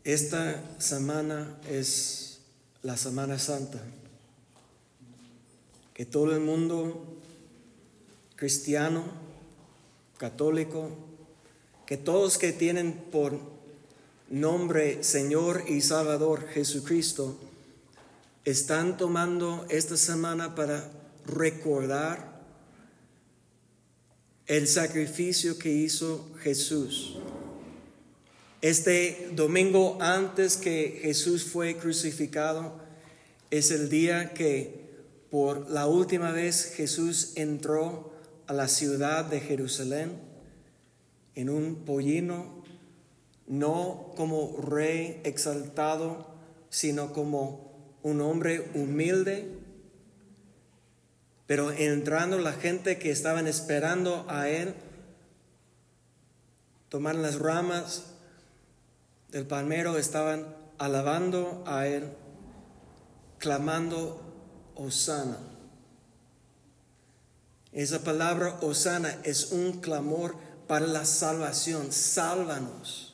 Esta semana es la Semana Santa, que todo el mundo cristiano, católico, que todos que tienen por nombre Señor y Salvador Jesucristo, están tomando esta semana para recordar el sacrificio que hizo Jesús. Este domingo antes que Jesús fue crucificado es el día que por la última vez Jesús entró a la ciudad de Jerusalén en un pollino, no como rey exaltado, sino como un hombre humilde. Pero entrando la gente que estaban esperando a él, tomaron las ramas del palmero, estaban alabando a él, clamando Hosana. Esa palabra Hosana es un clamor para la salvación. Sálvanos.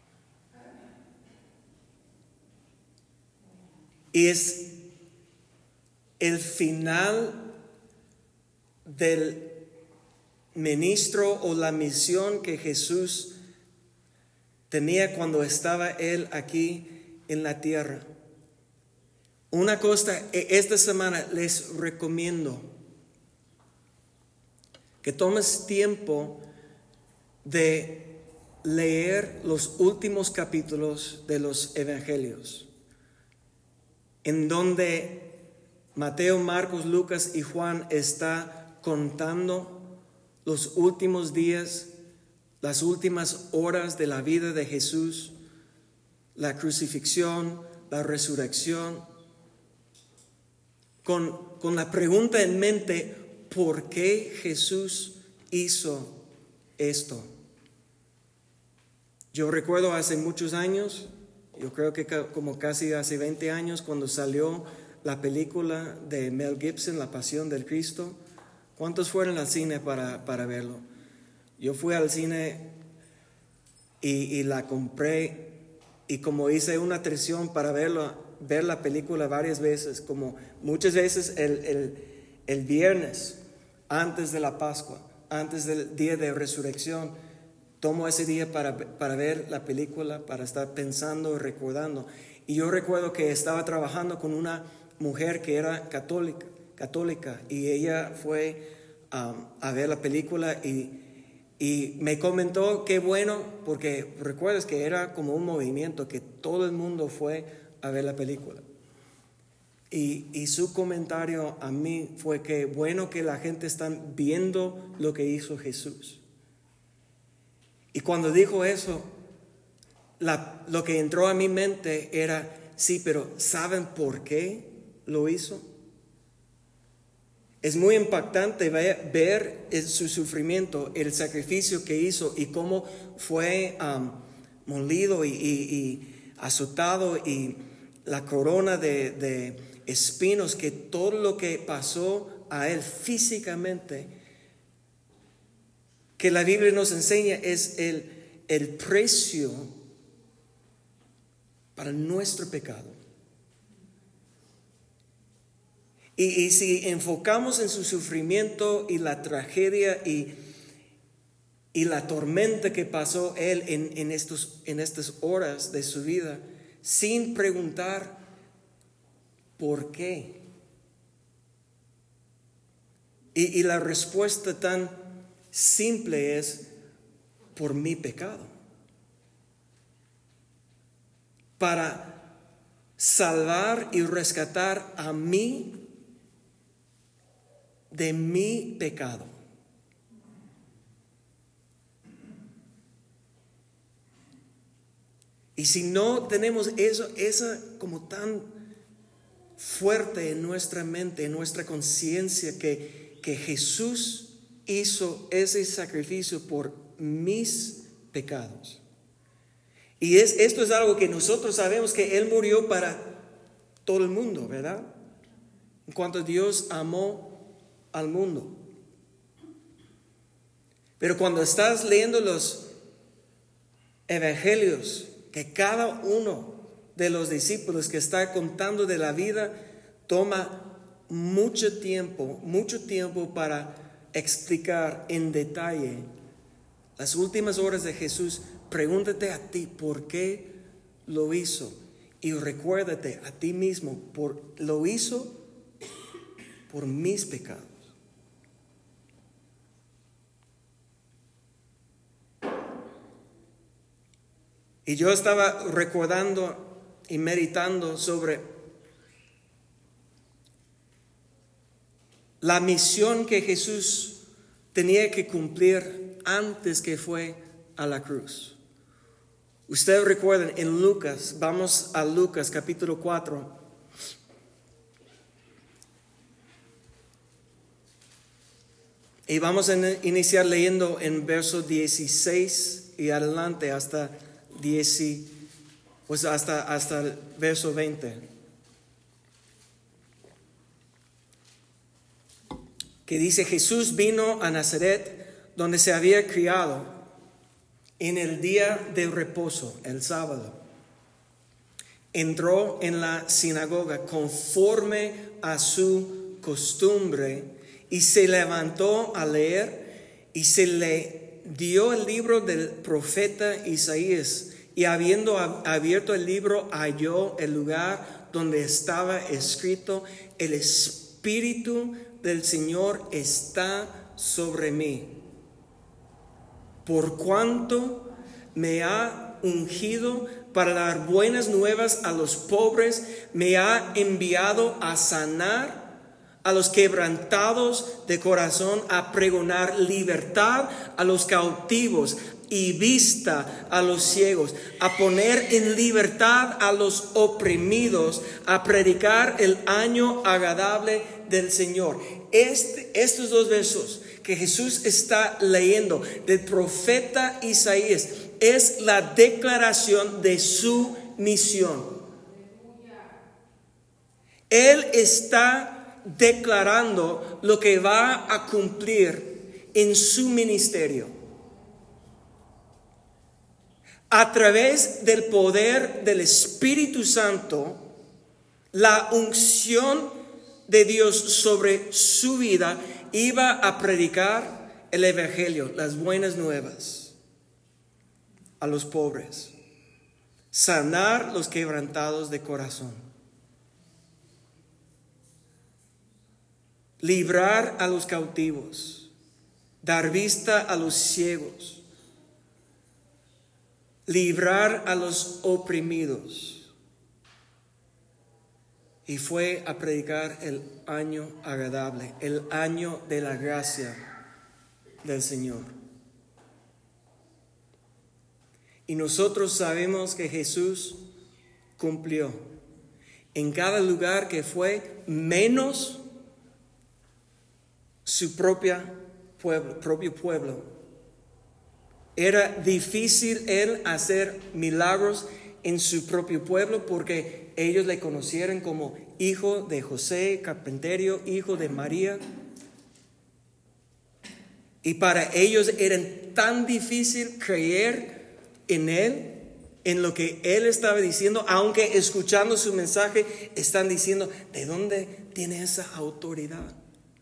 Y es el final del ministro o la misión que Jesús tenía cuando estaba él aquí en la tierra. Una cosa, esta semana les recomiendo que tomes tiempo de leer los últimos capítulos de los evangelios, en donde Mateo, Marcos, Lucas y Juan está contando los últimos días, las últimas horas de la vida de Jesús, la crucifixión, la resurrección, con la pregunta en mente, ¿por qué Jesús hizo esto? Yo recuerdo hace muchos años, yo creo que como casi hace 20 años, cuando salió la película de Mel Gibson, La Pasión del Cristo. ¿Cuántos fueron al cine para verlo? Yo fui al cine y la compré, y como hice una tradición para ver la película varias veces, como muchas veces el viernes antes de la Pascua, antes del día de resurrección, tomo ese día para ver la película, para estar pensando y recordando. Y yo recuerdo que estaba trabajando con una mujer que era católica, y ella fue a ver la película y me comentó qué bueno, porque recuerdas que era como un movimiento que todo el mundo fue a ver la película. Y su comentario a mí fue que bueno que la gente está viendo lo que hizo Jesús. Y cuando dijo eso, lo que entró a mi mente era, sí, pero ¿saben por qué lo hizo? Es muy impactante ver su sufrimiento, el sacrificio que hizo y cómo fue molido y azotado, y la corona de espinos, que todo lo que pasó a él físicamente, que la Biblia nos enseña es el precio para nuestro pecado. Y si enfocamos en su sufrimiento y la tragedia y la tormenta que pasó él en estas horas de su vida, sin preguntar por qué. Y la respuesta tan simple es: por mi pecado. Para salvar y rescatar a mí de mi pecado. Y si no tenemos eso como tan fuerte en nuestra mente, en nuestra conciencia, que Jesús hizo ese sacrificio por mis pecados. Y esto es algo que nosotros sabemos, que Él murió para todo el mundo, ¿verdad? En cuanto Dios amó al mundo. Pero cuando estás leyendo los evangelios que cada uno de los discípulos que está contando de la vida toma mucho tiempo para explicar en detalle las últimas horas de Jesús. Pregúntate a ti por qué lo hizo, y recuérdate a ti mismo, lo hizo por mis pecados. Y yo estaba recordando y meditando sobre la misión que Jesús tenía que cumplir antes que fue a la cruz. Ustedes recuerdan en Lucas, vamos a Lucas capítulo 4. Y vamos a iniciar leyendo en verso 16 y adelante hasta hasta el verso 20. Que dice: Jesús vino a Nazaret, donde se había criado, en el día de reposo, el sábado. Entró en la sinagoga conforme a su costumbre y se levantó a leer, y se le dio el libro del profeta Isaías, y habiendo abierto el libro halló el lugar donde estaba escrito: el Espíritu del Señor está sobre mí, por cuanto me ha ungido para dar buenas nuevas a los pobres, me ha enviado a sanar a los quebrantados de corazón, a pregonar libertad a los cautivos y vista a los ciegos, a poner en libertad a los oprimidos, a predicar el año agradable del Señor. Estos dos versos que Jesús está leyendo del profeta Isaías es la declaración de su misión. Él está declarando lo que va a cumplir en su ministerio. A través del poder del Espíritu Santo, la unción de Dios sobre su vida, iba a predicar el evangelio, las buenas nuevas a los pobres, sanar los quebrantados de corazón, librar a los cautivos, dar vista a los ciegos, librar a los oprimidos. Y fue a predicar el año agradable, el año de la gracia del Señor. Y nosotros sabemos que Jesús cumplió en cada lugar que fue, menos su propio pueblo. Era difícil él hacer milagros en su propio pueblo, porque ellos le conocieron como hijo de José, carpintero, hijo de María. Y para ellos era tan difícil creer en él, en lo que él estaba diciendo, aunque escuchando su mensaje están diciendo: ¿de dónde tiene esa autoridad?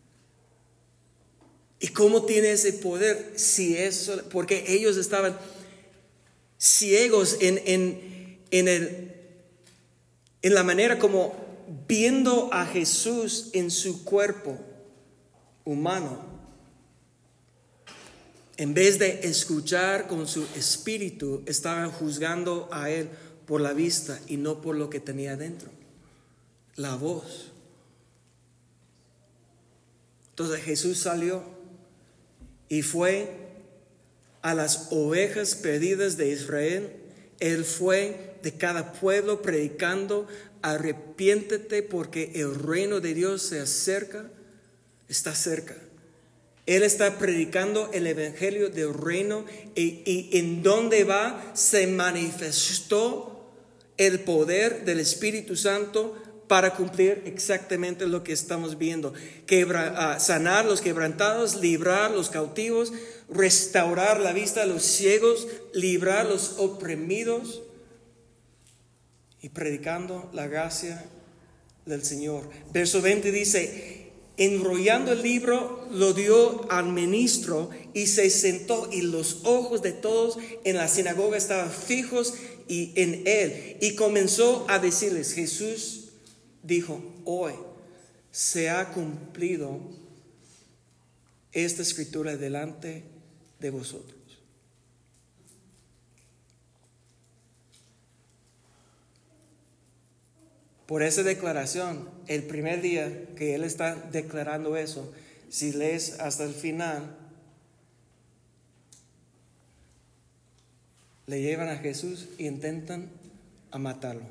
¿Y cómo tiene ese poder? Si eso, porque ellos estaban ciegos en la manera como viendo a Jesús en su cuerpo humano, en vez de escuchar con su espíritu, estaban juzgando a él por la vista y no por lo que tenía dentro, la voz. Entonces Jesús salió y fue a las ovejas perdidas de Israel. Él fue de cada pueblo predicando: arrepiéntete porque el reino de Dios se acerca, está cerca. Él está predicando el evangelio del reino, y en donde va se manifestó el poder del Espíritu Santo para cumplir exactamente lo que estamos viendo: sanar los quebrantados, librar los cautivos, restaurar la vista a los ciegos, librar los oprimidos, y predicando la gracia del Señor. Verso 20 dice, enrollando el libro, lo dio al ministro y se sentó, y los ojos de todos en la sinagoga estaban fijos en él. Y comenzó a decirles, Jesús dijo, hoy se ha cumplido esta escritura delante de vosotros. Por esa declaración, el primer día que él está declarando eso, si lees hasta el final, le llevan a Jesús e intentan a matarlo.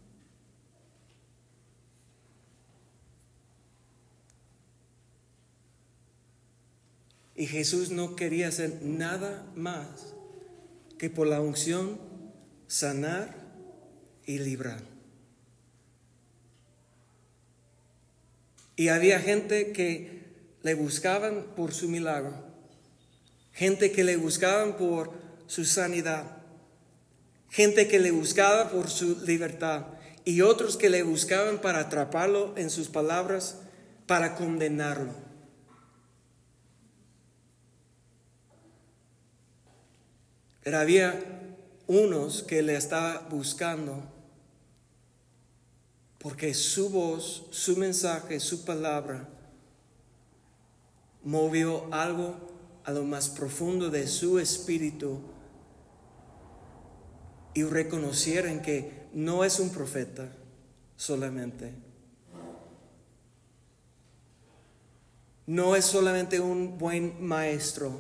Y Jesús no quería hacer nada más que por la unción sanar y librar. Y había gente que le buscaban por su milagro, gente que le buscaban por su sanidad, gente que le buscaba por su libertad, y otros que le buscaban para atraparlo en sus palabras, para condenarlo. Pero había unos que le estaban buscando porque su voz, su mensaje, su palabra movió algo a lo más profundo de su espíritu, y reconocieron que no es un profeta solamente, no es solamente un buen maestro,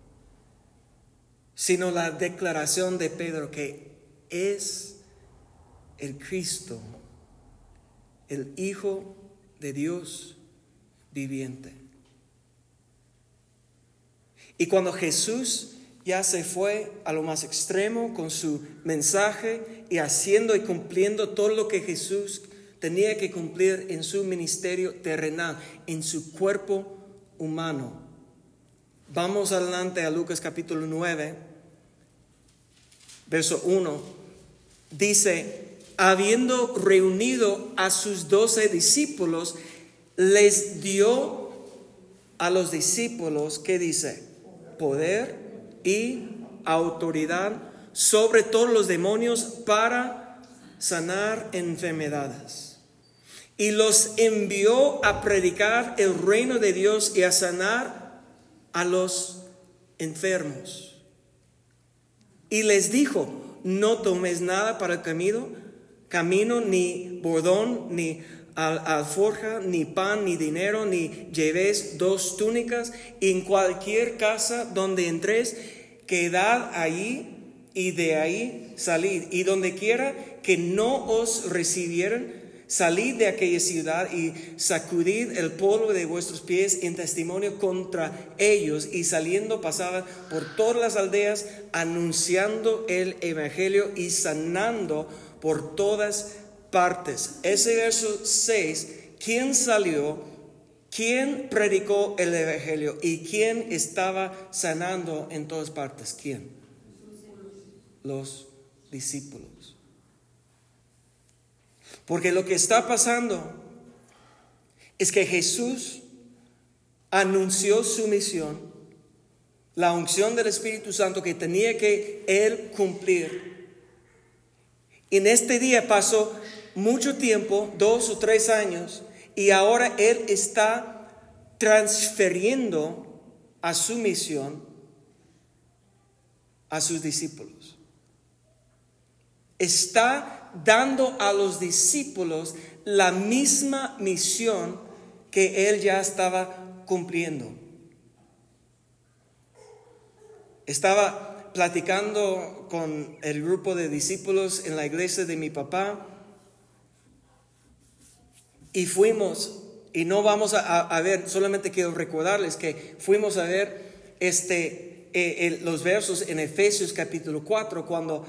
sino la declaración de Pedro que es el Cristo, el Hijo de Dios viviente. Y cuando Jesús ya se fue a lo más extremo con su mensaje y haciendo y cumpliendo todo lo que Jesús tenía que cumplir en su ministerio terrenal, en su cuerpo humano. Vamos adelante a Lucas capítulo 9, verso 1. Dice, habiendo reunido a sus 12 discípulos, les dio a los discípulos, ¿qué dice? Poder y autoridad sobre todos los demonios para sanar enfermedades. Y los envió a predicar el reino de Dios y a sanar a los enfermos. Y les dijo, no tomes nada para el camino, ni bordón, ni alforja, ni pan, ni dinero, ni llevéis 2 túnicas. Y en cualquier casa donde entréis, quedad allí y de ahí salid. Y donde quiera que no os recibieran, salid de aquella ciudad y sacudid el polvo de vuestros pies en testimonio contra ellos. Y saliendo pasaban por todas las aldeas, anunciando el evangelio y sanando por todas partes. Ese verso 6, ¿quién salió? ¿Quién predicó el evangelio? ¿Y quién estaba sanando en todas partes? ¿Quién? Los discípulos. Porque lo que está pasando es que Jesús anunció su misión, la unción del Espíritu Santo que tenía que él cumplir. En este día pasó mucho tiempo, 2 o 3 años, y ahora él está transfiriendo a su misión a sus discípulos. Está dando a los discípulos la misma misión que él ya estaba cumpliendo. Estaba platicando con el grupo de discípulos en la iglesia de mi papá y fuimos, y no vamos a ver, solamente quiero recordarles que fuimos a ver los versos en Efesios capítulo 4 cuando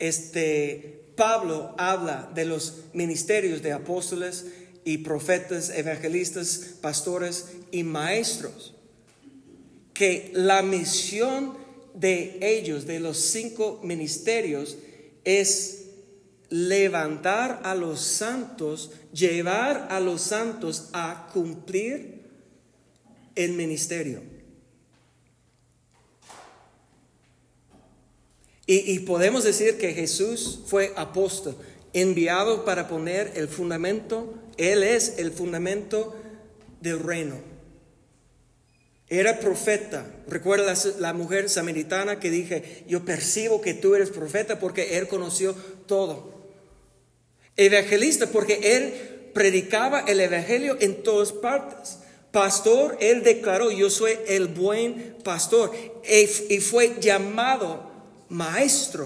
Pablo habla de los ministerios de apóstoles y profetas, evangelistas, pastores y maestros, que la misión de ellos, de los 5 ministerios, es levantar a los santos, llevar a los santos a cumplir el ministerio. Y podemos decir que Jesús fue apóstol, enviado para poner el fundamento. Él es el fundamento del reino. Era profeta. Recuerda la mujer samaritana que dije, yo percibo que tú eres profeta porque él conoció todo. Evangelista porque él predicaba el evangelio en todas partes. Pastor, él declaró, yo soy el buen pastor. Y fue llamado maestro.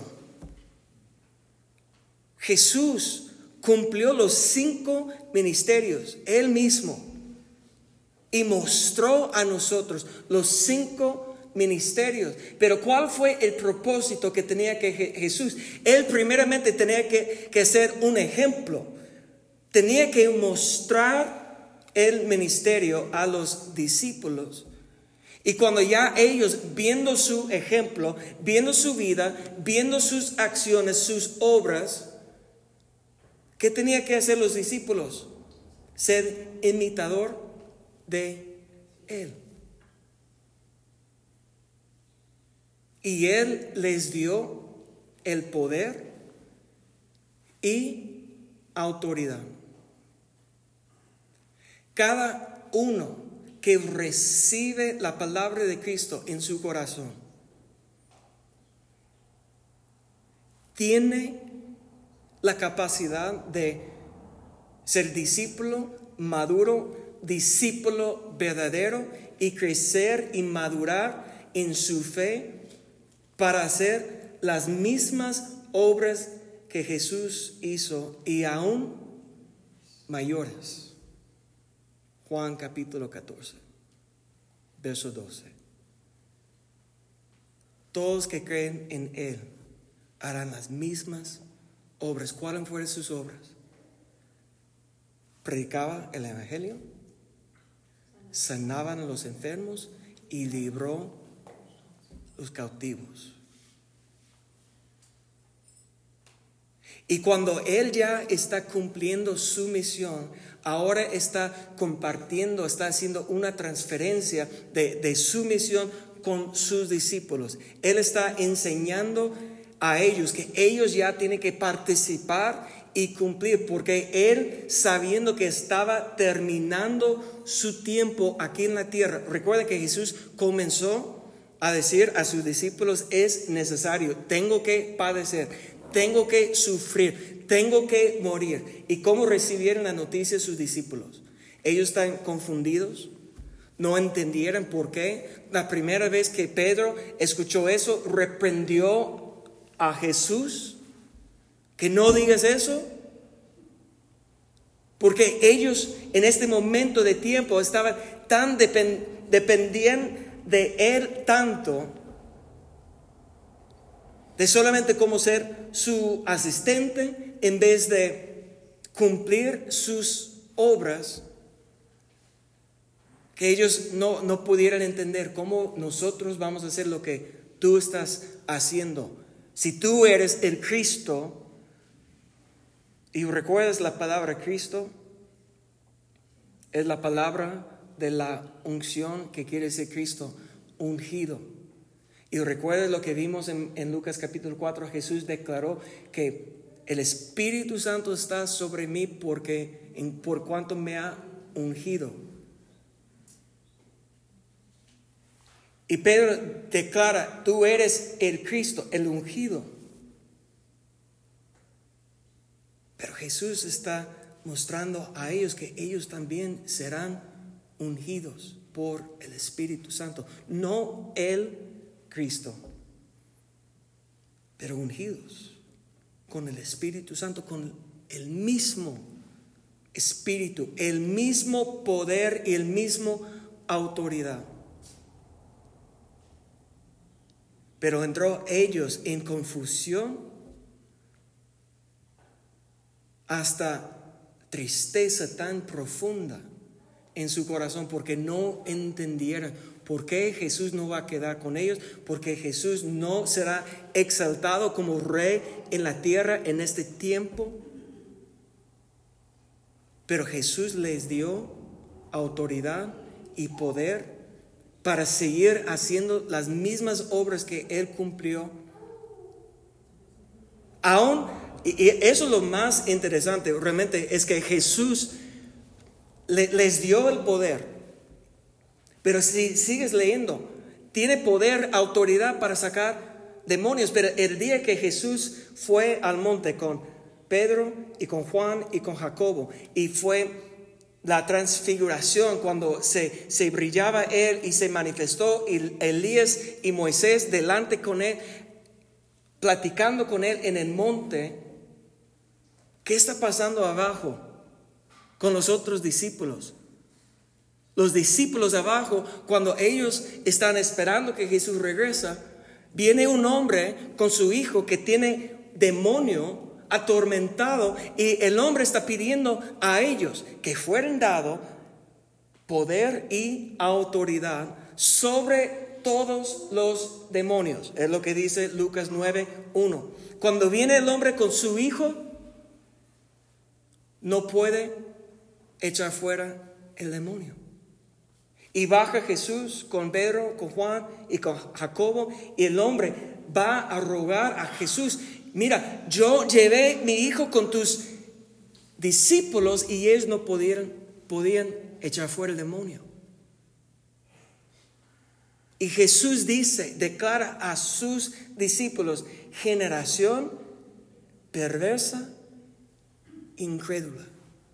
Jesús cumplió los 5 ministerios él mismo y mostró a nosotros los 5 ministerios. Pero ¿cuál fue el propósito que tenía que Jesús? Él primeramente tenía que ser un ejemplo. Tenía que mostrar el ministerio a los discípulos. Y cuando ya ellos, viendo su ejemplo, viendo su vida, viendo sus acciones, sus obras, ¿qué tenía que hacer los discípulos? Ser imitador de él. Y él les dio el poder y autoridad. Cada uno que recibe la palabra de Cristo en su corazón tiene la capacidad de ser discípulo maduro, discípulo verdadero y crecer y madurar en su fe para hacer las mismas obras que Jesús hizo y aún mayores. Juan capítulo 14, verso 12. Todos que creen en Él harán las mismas obras. ¿Cuáles fueron sus obras? Predicaba el evangelio, sanaban a los enfermos y libró los cautivos. Y cuando Él ya está cumpliendo su misión, ahora está compartiendo, está haciendo una transferencia de su misión con sus discípulos. Él está enseñando a ellos que ellos ya tienen que participar y cumplir, porque Él, sabiendo que estaba terminando su tiempo aquí en la tierra. Recuerda que Jesús comenzó a decir a sus discípulos, es necesario, tengo que padecer, tengo que sufrir, tengo que morir. ¿Y cómo recibieron la noticia sus discípulos? Ellos están confundidos, no entendieron por qué. La primera vez que Pedro escuchó eso, reprendió a Jesús, que no digas eso, porque ellos en este momento de tiempo estaban tan dependiendo de Él tanto, de solamente como ser su asistente en vez de cumplir sus obras, que ellos no pudieran entender cómo nosotros vamos a hacer lo que tú estás haciendo. Si tú eres el Cristo, y recuerdas la palabra Cristo, es la palabra de la unción que quiere decir Cristo, ungido. Y recuerdas lo que vimos en Lucas capítulo 4, Jesús declaró que el Espíritu Santo está sobre mí por cuanto me ha ungido. Y Pedro declara, tú eres el Cristo, el ungido. Pero Jesús está mostrando a ellos que ellos también serán ungidos por el Espíritu Santo. No el Cristo, pero ungidos con el Espíritu Santo, con el mismo Espíritu, el mismo poder y el mismo autoridad. Pero entró ellos en confusión, hasta tristeza tan profunda en su corazón, porque no entendieron ¿Por qué Jesús no va a quedar con ellos? Porque Jesús no será exaltado como rey en la tierra en este tiempo. Pero Jesús les dio autoridad y poder para seguir haciendo las mismas obras que Él cumplió. Aún, y eso es lo más interesante realmente, es que Jesús les dio el poder. Pero si sigues leyendo, tiene poder, autoridad para sacar demonios. Pero el día que Jesús fue al monte con Pedro y con Juan y con Jacobo, y fue la transfiguración cuando se brillaba Él y se manifestó y Elías y Moisés delante con Él, platicando con Él en el monte, ¿qué está pasando abajo con los otros discípulos? Los discípulos abajo, cuando ellos están esperando que Jesús regresa, viene un hombre con su hijo que tiene demonio atormentado, y el hombre está pidiendo a ellos que fueran dado poder y autoridad sobre todos los demonios. Es lo que dice Lucas 9:1. Cuando viene el hombre con su hijo, no puede echar fuera el demonio. Y baja Jesús con Pedro, con Juan y con Jacobo, y el hombre va a rogar a Jesús: mira, yo llevé mi hijo con tus discípulos y ellos no podían echar fuera el demonio. Y Jesús declara a sus discípulos: generación perversa, incrédula.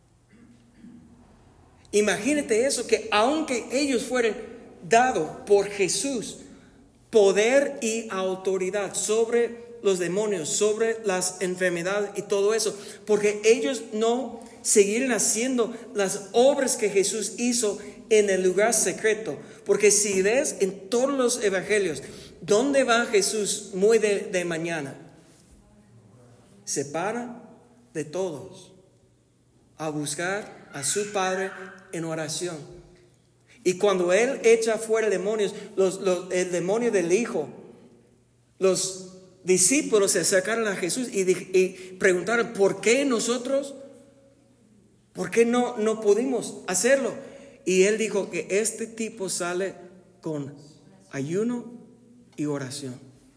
Imagínate eso, que aunque ellos fueran dados por Jesús poder y autoridad sobre los demonios, sobre las enfermedades y todo eso, porque ellos no siguieron haciendo las obras que Jesús hizo en el lugar secreto. Porque si ves en todos los evangelios, ¿dónde va Jesús muy de mañana? Se para de todos a buscar a su Padre en oración. Y cuando Él echa fuera demonios, el demonio del hijo, los discípulos se acercaron a Jesús y preguntaron: ¿por qué nosotros? ¿Por qué no pudimos hacerlo? Y Él dijo que este tipo sale con ayuno y oración.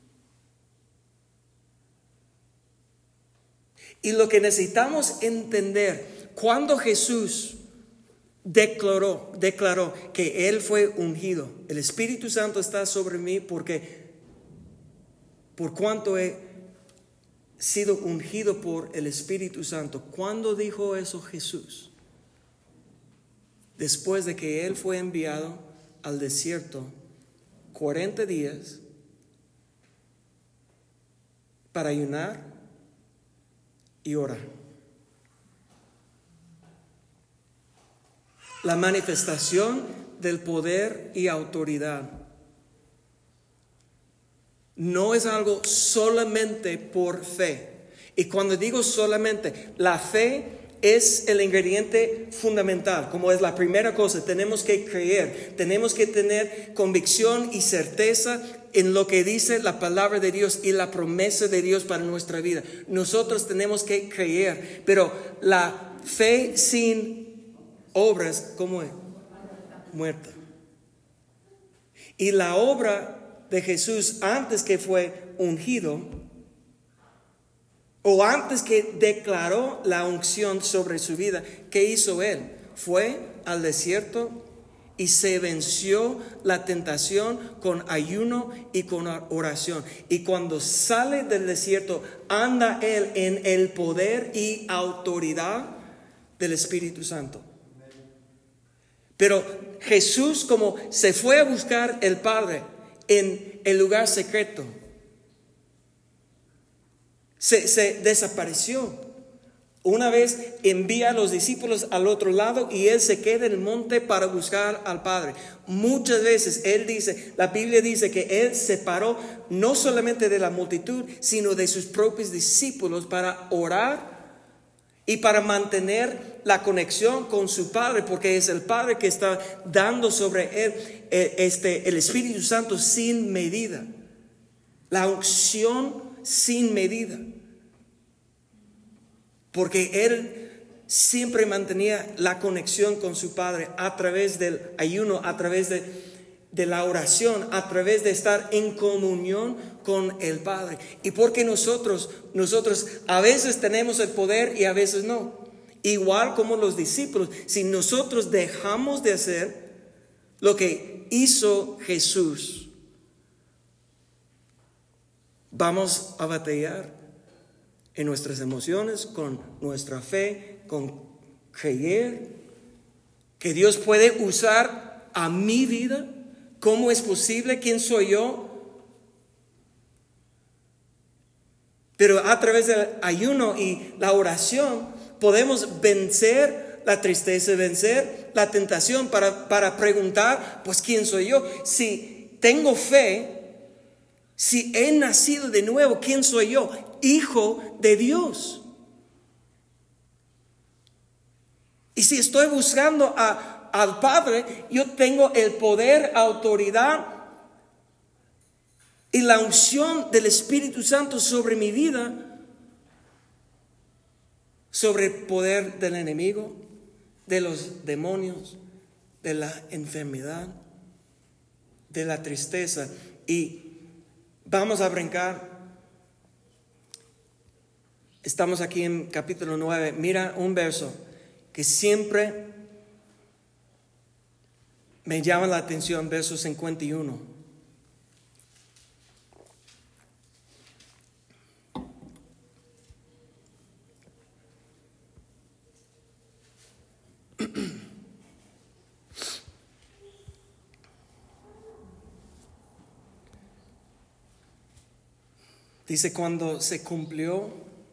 Y lo que necesitamos entender, cuando Jesús declaró que Él fue ungido, el Espíritu Santo está sobre mí por cuanto he sido ungido por el Espíritu Santo. ¿Cuándo dijo eso Jesús? Después de que Él fue enviado al desierto 40 días para ayunar y orar. La manifestación del poder y autoridad no es algo solamente por fe. Y cuando digo solamente, la fe es el ingrediente fundamental, como es la primera cosa. Tenemos que creer, tenemos que tener convicción y certeza en lo que dice la palabra de Dios y la promesa de Dios para nuestra vida. Nosotros tenemos que creer, pero la fe sin obras, ¿cómo es? Muerta. Y la obra de Jesús antes que fue ungido, o antes que declaró la unción sobre su vida, ¿qué hizo Él? Fue al desierto y se venció la tentación con ayuno y con oración. Y cuando sale del desierto, anda Él en el poder y autoridad del Espíritu Santo. Pero Jesús, como se fue a buscar el Padre en el lugar secreto, se desapareció. Una vez envía a los discípulos al otro lado y Él se queda en el monte para buscar al Padre. Muchas veces la Biblia dice que Él se paró no solamente de la multitud, sino de sus propios discípulos para orar y para mantener la conexión con su Padre, porque es el Padre que está dando sobre él el Espíritu Santo sin medida, la unción sin medida, porque él siempre mantenía la conexión con su Padre a través del ayuno, a través de la oración, a través de estar en comunión con el Padre. Y porque nosotros a veces tenemos el poder y a veces no. Igual como los discípulos, si nosotros dejamos de hacer lo que hizo Jesús, vamos a batallar en nuestras emociones, con nuestra fe, con creer que Dios puede usar a mi vida. ¿Cómo es posible? ¿Quién soy yo? Pero a través del ayuno y la oración podemos vencer la tristeza, vencer la tentación para preguntar, pues ¿quién soy yo? Si tengo fe, si he nacido de nuevo, ¿quién soy yo? Hijo de Dios. Y si estoy buscando al Padre, yo tengo el poder, autoridad y la unción del Espíritu Santo sobre mi vida, sobre el poder del enemigo, de los demonios, de la enfermedad, de la tristeza. Y vamos a brincar. Estamos aquí en capítulo 9. Mira un verso que siempre me llama la atención, verso 51. Dice, cuando se cumplió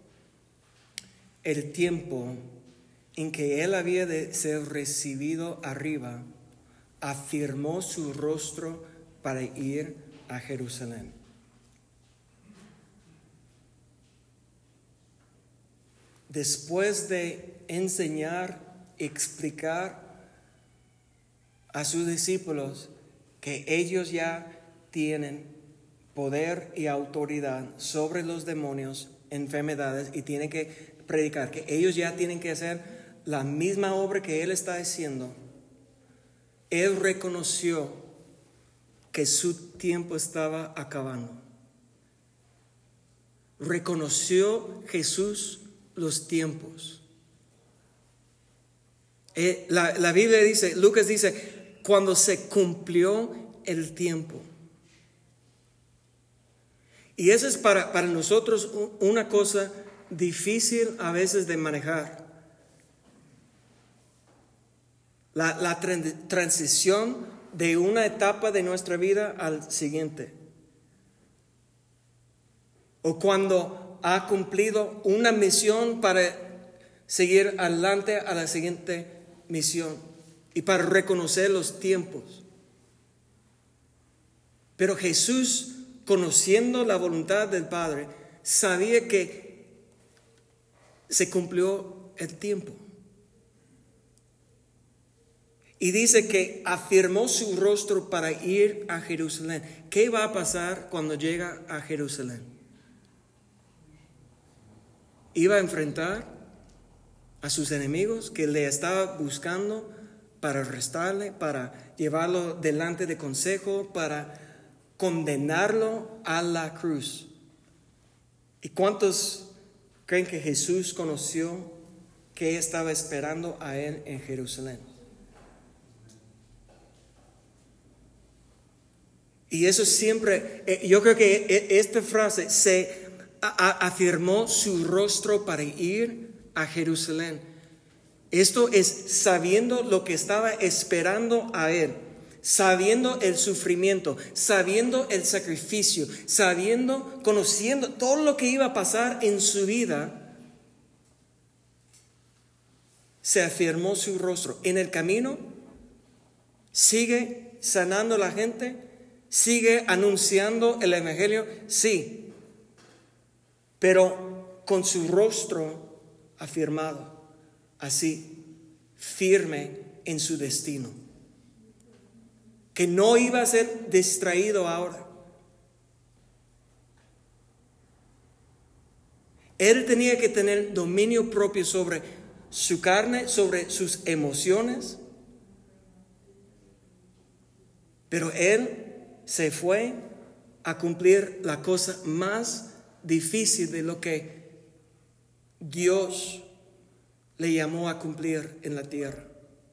el tiempo en que él había de ser recibido arriba, afirmó su rostro para ir a Jerusalén. Después de enseñar, explicar a sus discípulos que ellos ya tienen poder y autoridad sobre los demonios, enfermedades, y tienen que predicar, que ellos ya tienen que hacer la misma obra que él está haciendo, él reconoció que su tiempo estaba acabando. Reconoció Jesús los tiempos. La Biblia dice, Lucas dice, cuando se cumplió el tiempo. Y eso es para nosotros una cosa difícil a veces de manejar. La transición de una etapa de nuestra vida al siguiente. O cuando ha cumplido una misión para seguir adelante a la siguiente misión. Y para reconocer los tiempos. Pero Jesús, conociendo la voluntad del Padre, sabía que se cumplió el tiempo. Y dice que afirmó su rostro para ir a Jerusalén. ¿Qué va a pasar cuando llega a Jerusalén? Iba a enfrentar a sus enemigos que le estaban buscando para arrestarle, para llevarlo delante de consejo, para condenarlo a la cruz. ¿Y cuántos creen que Jesús conoció qué estaba esperando a él en Jerusalén? Y eso siempre, yo creo que esta frase se afirmó su rostro para ir a Jerusalén. Esto es sabiendo lo que estaba esperando a él, sabiendo el sufrimiento, sabiendo el sacrificio, conociendo todo lo que iba a pasar en su vida. Se afirmó su rostro. En el camino sigue sanando a la gente, sigue anunciando el evangelio, sí, pero con su rostro afirmado, así, firme en su destino. Que no iba a ser distraído ahora. Él tenía que tener dominio propio sobre su carne, sobre sus emociones. Pero él se fue a cumplir la cosa más difícil de lo que Dios le llamó a cumplir en la tierra.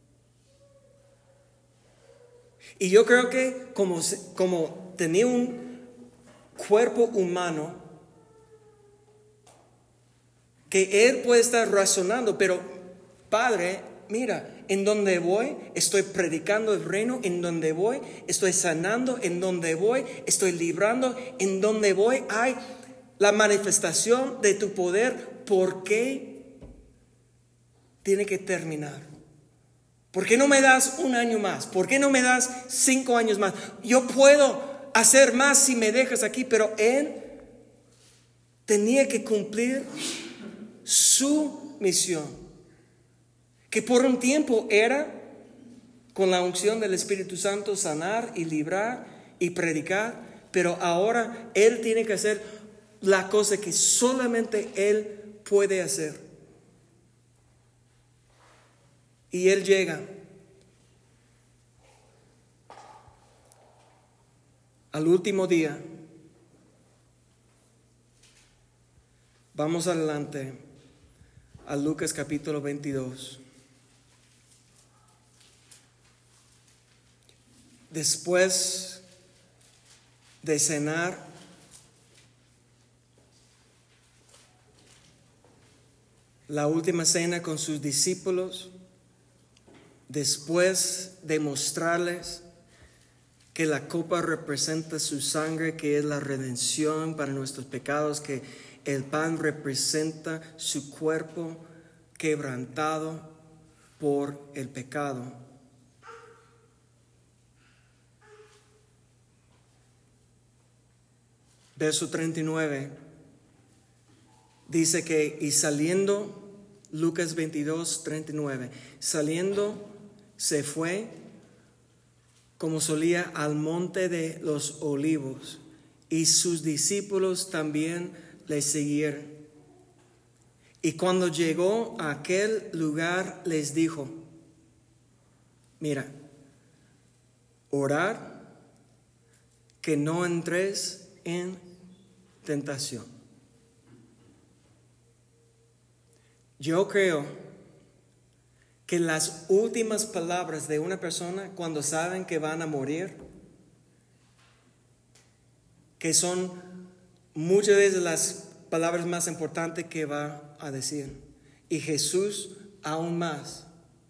Y yo creo que como tenía un cuerpo humano, que él puede estar razonando, pero Padre, mira, en donde voy, estoy predicando el reino, en donde voy, estoy sanando, en donde voy, estoy librando, en donde voy, hay la manifestación de tu poder. ¿Por qué tiene que terminar? ¿Por qué no me das un año más? ¿Por qué no me das 5 años más? Yo puedo hacer más si me dejas aquí, pero él tenía que cumplir su misión, que por un tiempo era, con la unción del Espíritu Santo, sanar y librar y predicar, pero ahora él tiene que hacer la cosa que solamente él puede hacer. Y él llega al último día. Vamos adelante a Lucas capítulo 22. Después de cenar, la última cena con sus discípulos, después de mostrarles que la copa representa su sangre, que es la redención para nuestros pecados, que el pan representa su cuerpo quebrantado por el pecado. Verso 39 dice que, y saliendo, Lucas 22, 39, saliendo se fue como solía al monte de los olivos, y sus discípulos también le siguieron. Y cuando llegó a aquel lugar les dijo: mira, orad que no entréis en tentación. Yo creo que las últimas palabras de una persona cuando saben que van a morir, que son muchas veces las palabras más importantes que va a decir, y Jesús aún más.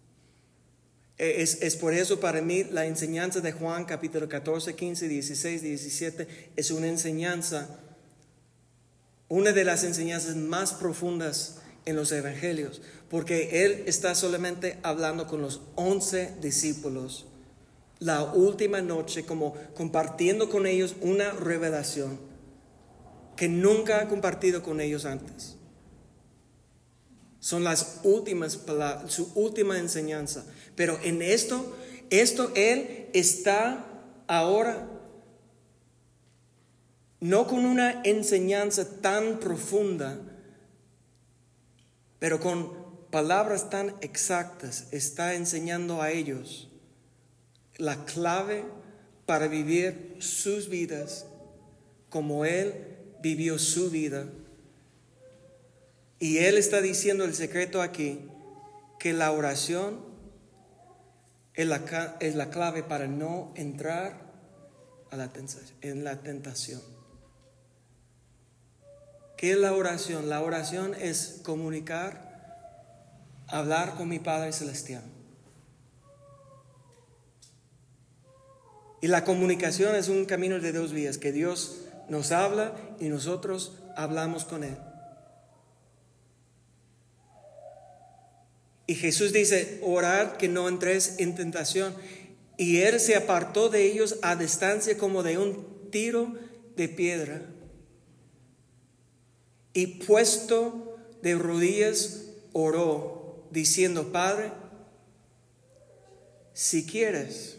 Es por eso para mí la enseñanza de Juan capítulo 14, 15, 16, 17 es una enseñanza, una de las enseñanzas más profundas en los evangelios, porque él está solamente hablando con los 11 discípulos la última noche, como compartiendo con ellos una revelación que nunca ha compartido con ellos antes. Son las últimas palabras, su última enseñanza. Pero en esto él está ahora no con una enseñanza tan profunda, pero con palabras tan exactas. Está enseñando a ellos la clave para vivir sus vidas como él vivió su vida. Y él está diciendo el secreto aquí, que la oración es la clave para no entrar en la tentación. ¿Qué es la oración? La oración es comunicar, hablar con mi Padre Celestial. Y la comunicación es un camino de 2 vías, que Dios nos habla y nosotros hablamos con Él. Y Jesús dice: orad que no entréis en tentación. Y Él se apartó de ellos a distancia como de un tiro de piedra. Y puesto de rodillas, oró diciendo: Padre, si quieres,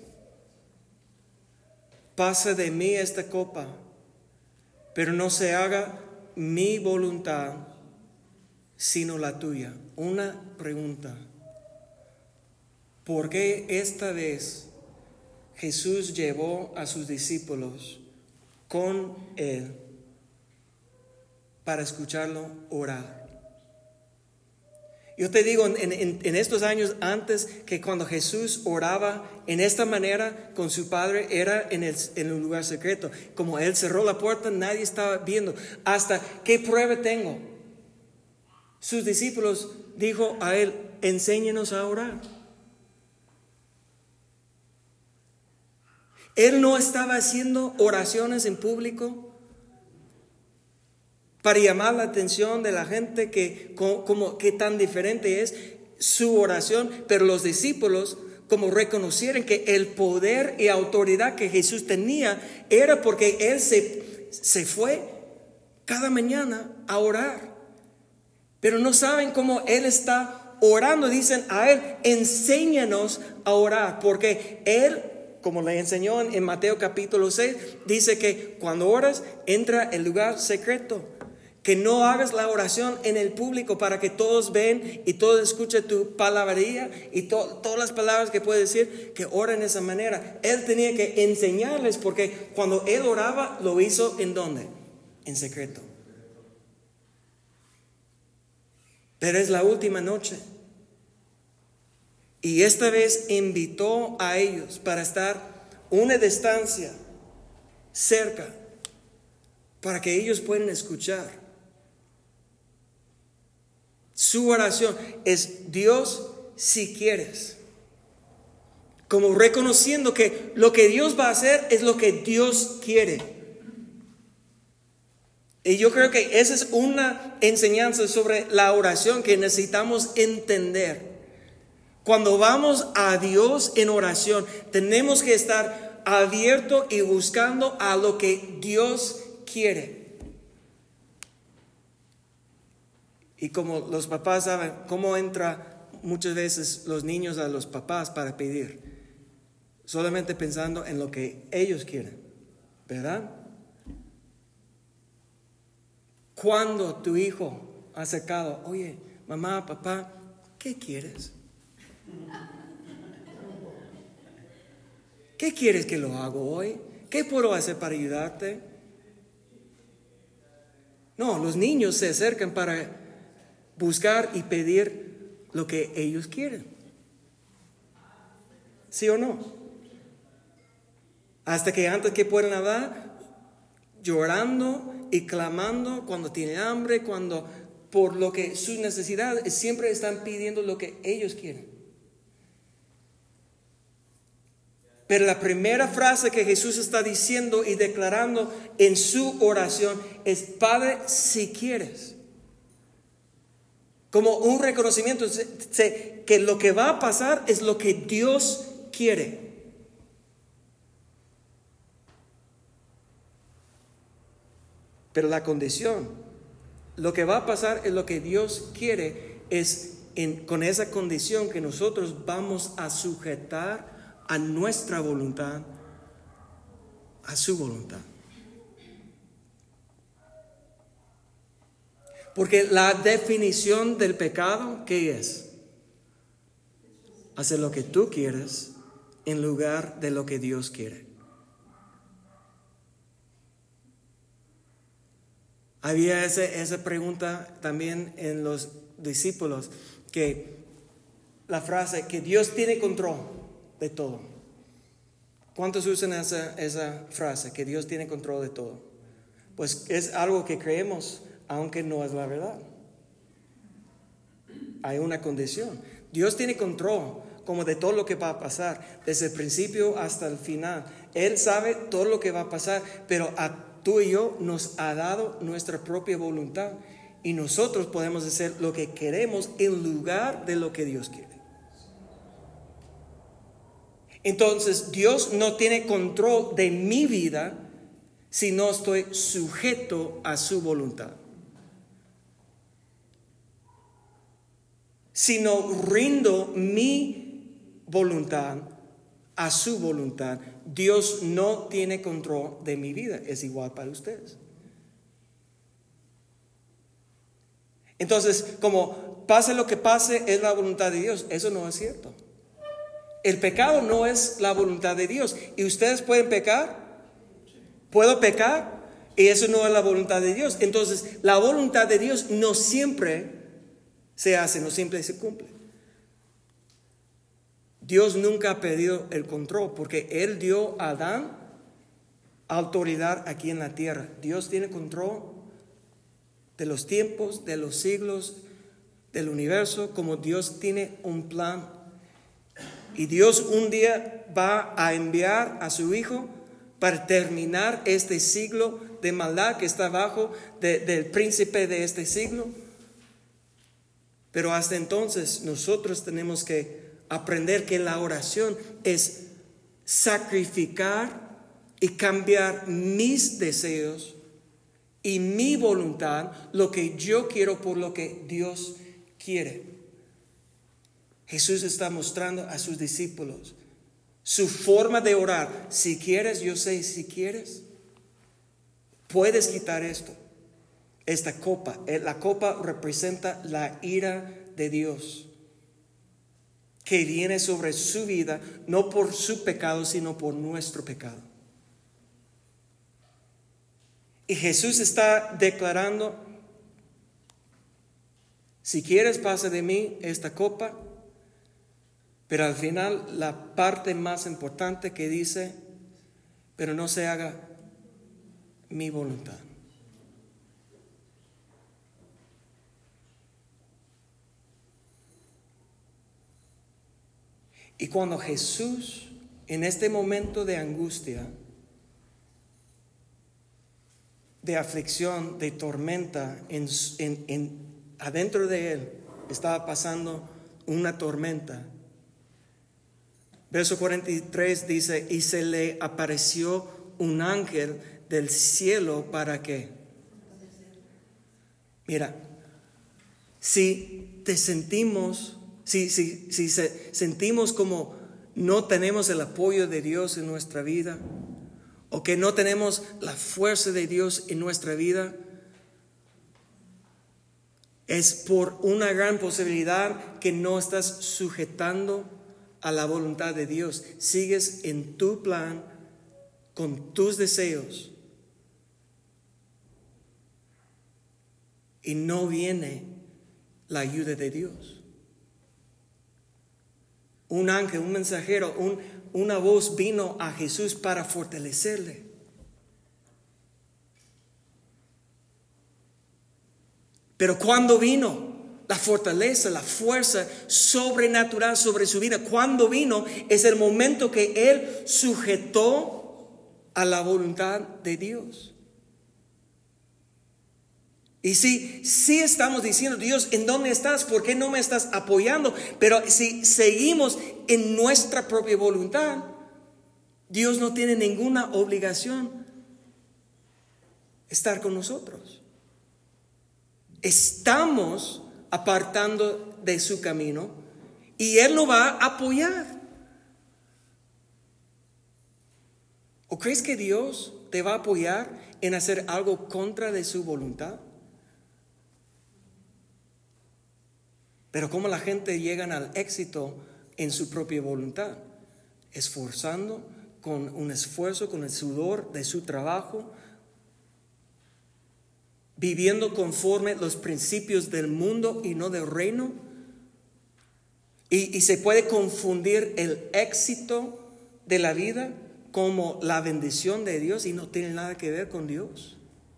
pasa de mí esta copa, pero no se haga mi voluntad, sino la tuya. Una pregunta: ¿por qué esta vez Jesús llevó a sus discípulos con él para escucharlo orar? Yo te digo, en estos años antes, que cuando Jesús oraba en esta manera con su Padre, era en un lugar secreto. Como Él cerró la puerta, nadie estaba viendo. ¿Hasta qué prueba tengo? Sus discípulos dijo a Él: enséñanos a orar. Él no estaba haciendo oraciones en público para llamar la atención de la gente que tan diferente es su oración. Pero los discípulos, como reconocieron que el poder y autoridad que Jesús tenía, era porque Él se fue cada mañana a orar. Pero no saben cómo Él está orando. Dicen a Él: enséñanos a orar. Porque Él, como le enseñó en Mateo capítulo 6, dice que cuando oras, entra el lugar secreto. Que no hagas la oración en el público para que todos ven y todos escuchen tu palabrería y todas las palabras que puedes decir, que oren de esa manera. Él tenía que enseñarles, porque cuando Él oraba, lo hizo ¿en dónde? En secreto. Pero es la última noche. Y esta vez invitó a ellos para estar una distancia cerca, para que ellos puedan escuchar. Su oración es: Dios, si quieres. Como reconociendo que lo que Dios va a hacer es lo que Dios quiere. Y yo creo que esa es una enseñanza sobre la oración que necesitamos entender. Cuando vamos a Dios en oración, tenemos que estar abiertos y buscando a lo que Dios quiere. Y como los papás saben cómo entra muchas veces los niños a los papás para pedir, solamente pensando en lo que ellos quieren, ¿verdad? Cuando tu hijo ha acercado: oye, mamá, papá, ¿qué quieres? ¿Qué quieres que lo haga hoy? ¿Qué puedo hacer para ayudarte? No, los niños se acercan para buscar y pedir lo que ellos quieren. ¿Sí o no? Hasta que antes que puedan hablar, llorando y clamando cuando tienen hambre, por lo que sus necesidades, siempre están pidiendo lo que ellos quieren. Pero la primera frase que Jesús está diciendo y declarando en su oración es: Padre, si quieres. Como un reconocimiento que lo que va a pasar es lo que Dios quiere. Pero la condición, lo que va a pasar es lo que Dios quiere, con esa condición que nosotros vamos a sujetar a nuestra voluntad, a su voluntad. Porque la definición del pecado, ¿qué es? Hacer lo que tú quieres en lugar de lo que Dios quiere. Había esa pregunta también en los discípulos, que la frase que Dios tiene control de todo. ¿Cuántos usan esa frase, que Dios tiene control de todo? Pues es algo que creemos, aunque no es la verdad. Hay una condición. Dios tiene control como de todo lo que va a pasar, desde el principio hasta el final. Él sabe todo lo que va a pasar, pero a tú y yo nos ha dado nuestra propia voluntad, y nosotros podemos hacer lo que queremos en lugar de lo que Dios quiere. Entonces, Dios no tiene control de mi vida si no estoy sujeto a su voluntad. sino rindo mi voluntad a su voluntad, Dios no tiene control de mi vida. Es igual para ustedes. Entonces, como pase lo que pase, es la voluntad de Dios. Eso no es cierto. El pecado no es la voluntad de Dios. ¿Y ustedes pueden pecar? ¿Puedo pecar? Y eso no es la voluntad de Dios. Entonces, la voluntad de Dios no siempre se hace, no siempre se cumple. Dios nunca ha perdido el control, porque Él dio a Adán autoridad aquí en la tierra. Dios tiene control de los tiempos, de los siglos, del universo, como Dios tiene un plan. Y Dios un día va a enviar a su Hijo para terminar este siglo de maldad que está abajo del príncipe de este siglo. Pero hasta entonces nosotros tenemos que aprender que la oración es sacrificar y cambiar mis deseos y mi voluntad, lo que yo quiero por lo que Dios quiere. Jesús está mostrando a sus discípulos su forma de orar. Si quieres, yo sé, si quieres, puedes quitar esto, esta copa. La copa representa la ira de Dios que viene sobre su vida, no por su pecado, sino por nuestro pecado. Y Jesús está declarando: si quieres, pasa de mí esta copa. Pero al final, la parte más importante que dice: pero no se haga mi voluntad. Y cuando Jesús, en este momento de angustia, de aflicción, de tormenta, adentro de Él estaba pasando una tormenta. Verso 43 dice: y se le apareció un ángel del cielo para qué. Mira, si sentimos como no tenemos el apoyo de Dios en nuestra vida, o que no tenemos la fuerza de Dios en nuestra vida, es por una gran posibilidad que no estás sujetando a la voluntad de Dios. Sigues en tu plan, con tus deseos, y no viene la ayuda de Dios. Un ángel, un mensajero, una voz vino a Jesús para fortalecerle. Pero cuando vino la fortaleza, la fuerza sobrenatural sobre su vida, cuando vino, es el momento que Él sujetó a la voluntad de Dios. Y sí estamos diciendo: Dios, ¿en dónde estás? ¿Por qué no me estás apoyando? Pero si seguimos en nuestra propia voluntad, Dios no tiene ninguna obligación estar con nosotros. Estamos apartando de su camino y Él nos va a apoyar. ¿O crees que Dios te va a apoyar en hacer algo contra de su voluntad? Pero ¿cómo la gente llega al éxito en su propia voluntad? Esforzando, con un esfuerzo, con el sudor de su trabajo, viviendo conforme los principios del mundo y no del reino. Y se puede confundir el éxito de la vida como la bendición de Dios, y no tiene nada que ver con Dios.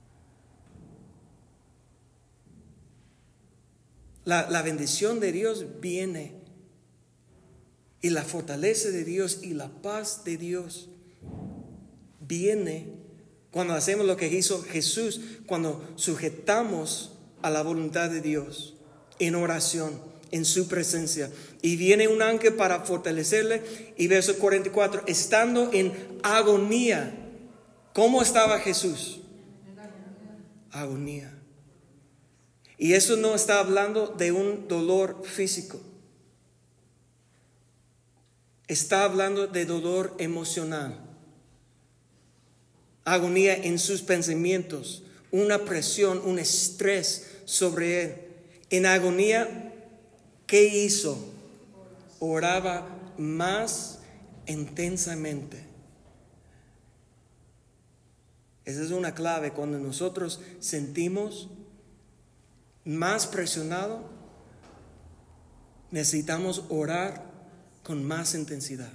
La bendición de Dios viene, y la fortaleza de Dios y la paz de Dios viene cuando hacemos lo que hizo Jesús, cuando sujetamos a la voluntad de Dios en oración, en su presencia. Y viene un ángel para fortalecerle. Y verso 44, estando en agonía. ¿Cómo estaba Jesús? Agonía. Y eso no está hablando de un dolor físico. Está hablando de dolor emocional. Agonía en sus pensamientos, una presión, un estrés sobre él. En agonía, ¿qué hizo? Oraba más intensamente. Esa es una clave. Cuando nosotros sentimos más presionado, necesitamos orar con más intensidad.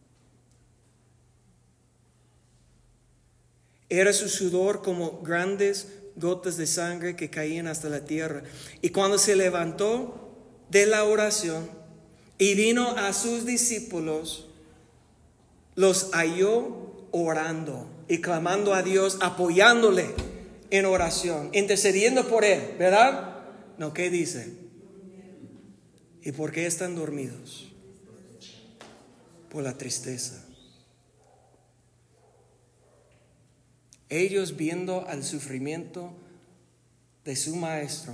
Era su sudor como grandes gotas de sangre que caían hasta la tierra. Y cuando se levantó de la oración y vino a sus discípulos, los halló orando y clamando a Dios, apoyándole en oración, intercediendo por él, ¿verdad? No, ¿qué dice? ¿Y por qué están dormidos? Por la tristeza. Ellos, viendo al sufrimiento de su maestro,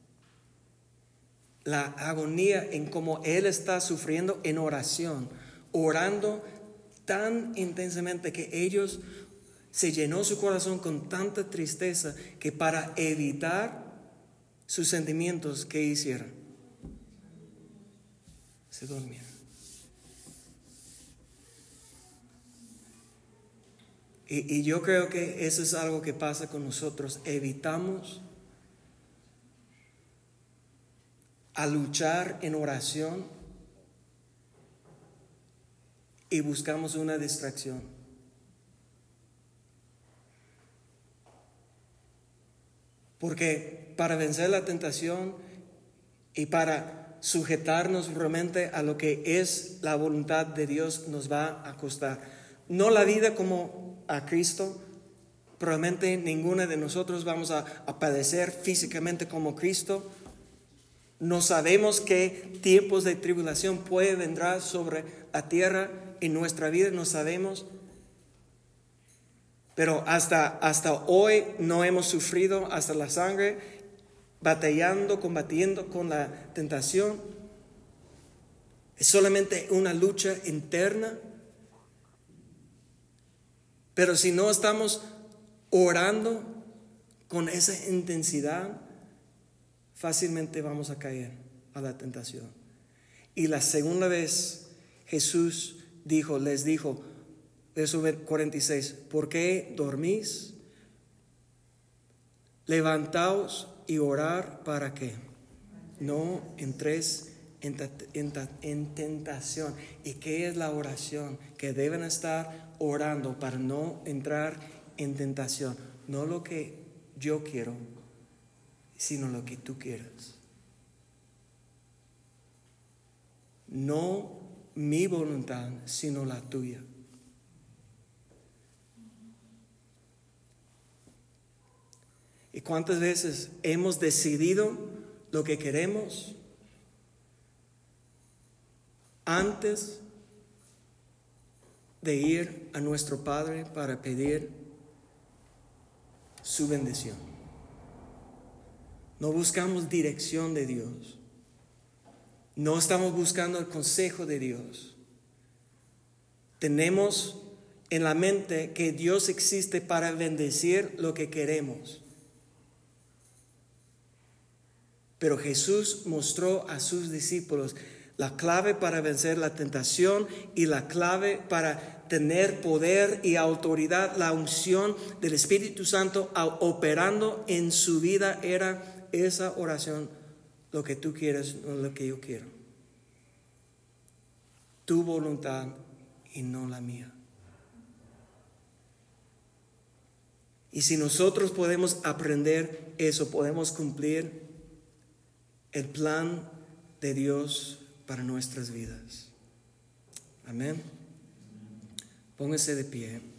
la agonía en cómo él está sufriendo en oración, orando tan intensamente que ellos se llenó su corazón con tanta tristeza que para evitar sus sentimientos, ¿qué hicieron? Se durmieron. Y yo creo que eso es algo que pasa con nosotros. Evitamos a luchar en oración y buscamos una distracción. Porque para vencer la tentación y para sujetarnos realmente a lo que es la voluntad de Dios nos va a costar. No la vida como a Cristo. Probablemente ninguna de nosotros vamos a padecer físicamente como Cristo. No sabemos qué tiempos de tribulación puede vendrá sobre la tierra en nuestra vida, no sabemos. Pero hasta hoy no hemos sufrido hasta la sangre, combatiendo con la tentación. Es solamente una lucha interna. Pero si no estamos orando con esa intensidad, fácilmente vamos a caer a la tentación. Y la segunda vez Jesús les dijo, verso 46, ¿por qué dormís? Levantaos y orar para que no entréis en tentación. ¿Y qué es la oración? Que deben estar orando para no entrar en tentación. No lo que yo quiero, sino lo que tú quieras. No mi voluntad, sino la tuya. ¿Y cuántas veces hemos decidido lo que queremos antes de ir a nuestro Padre para pedir su bendición? No buscamos dirección de Dios. No estamos buscando el consejo de Dios. Tenemos en la mente que Dios existe para bendecir lo que queremos. Pero Jesús mostró a sus discípulos la clave para vencer la tentación y la clave para tener poder y autoridad, la unción del Espíritu Santo operando en su vida era esa oración. Lo que tú quieres, no lo que yo quiero. Tu voluntad y no la mía. Y si nosotros podemos aprender eso, podemos cumplir el plan de Dios para nuestras vidas. Amén. Póngase de pie.